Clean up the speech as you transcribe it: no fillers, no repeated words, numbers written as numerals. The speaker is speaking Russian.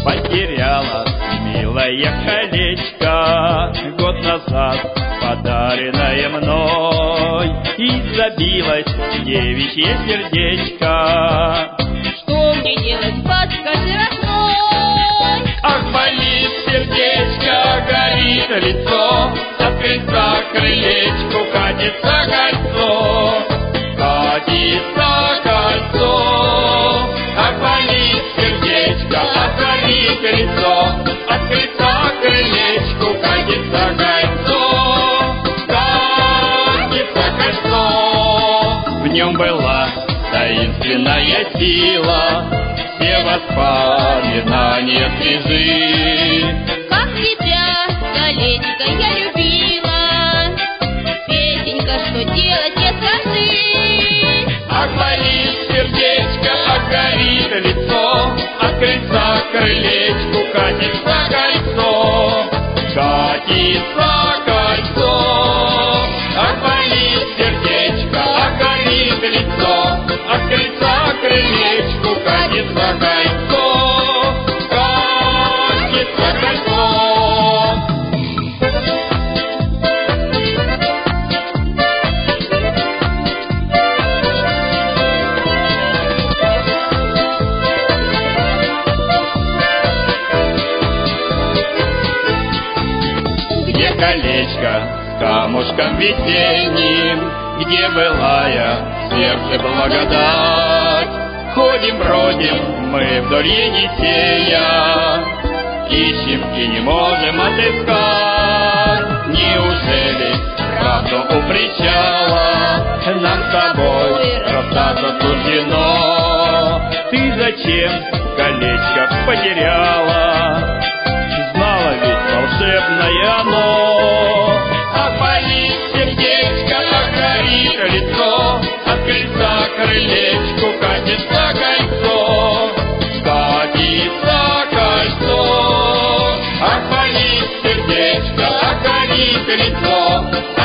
Потеряла милое колечко год назад, подаренное мной, и забилось девичье сердечко. Что мне делать, подскажи, родной? Ах, болит сердечко, горит лицо, от крыльца к крылечку катится кольцо, катится кольцо. Ах, болит сердечко, ах, горит лицо, от крыльца к крылечку катится кольцо, катится кольцо. В нем была таинственная сила, все воспоминания свежи. Как тебя, колечко, я любила, Петенька, что делать, не скажи. Ах, болит сердечко, ах, горит лицо, от крыльца к крылечку катится кольцо, катится кольцо. Ах, болит сердечко, ах, горит лицо, от крыльца к крылечку катится кольцо, катится кольцо. Где колечко с камушком весенним, где былая в сердце благодать? Ходим, бродим мы вдоль Енисея, ищем и не можем отыскать. Неужели правду у причала нам с тобой расстаться суждено? Ты зачем колечко потеряла? Знала ведь волшебное оно. Ах, болит сердечко, ах, горит лицо, от крыльца к крылечку катится кольцо, катится кольцо. Ах, болит сердечко, ах, горит лицо,